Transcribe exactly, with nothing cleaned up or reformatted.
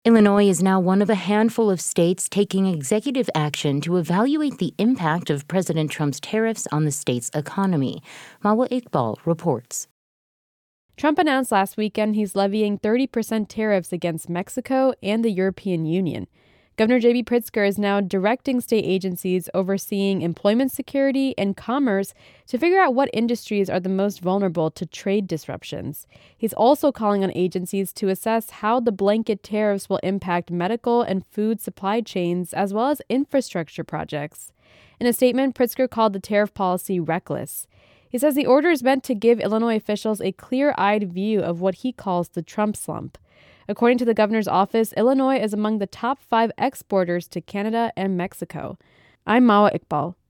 Illinois is now one of a handful of states taking executive action to evaluate the impact of President Trump's tariffs on the state's economy. Mawa Iqbal reports. Trump announced last weekend he's levying thirty percent tariffs against Mexico and the European Union. Governor J B Pritzker is now directing state agencies overseeing employment security and commerce to figure out what industries are the most vulnerable to trade disruptions. He's also calling on agencies to assess how the blanket tariffs will impact medical and food supply chains as well as infrastructure projects. In a statement, Pritzker called the tariff policy reckless. He says the order is meant to give Illinois officials a clear-eyed view of what he calls the Trump slump. According to the governor's office, Illinois is among the top five exporters to Canada and Mexico. I'm Mawa Iqbal.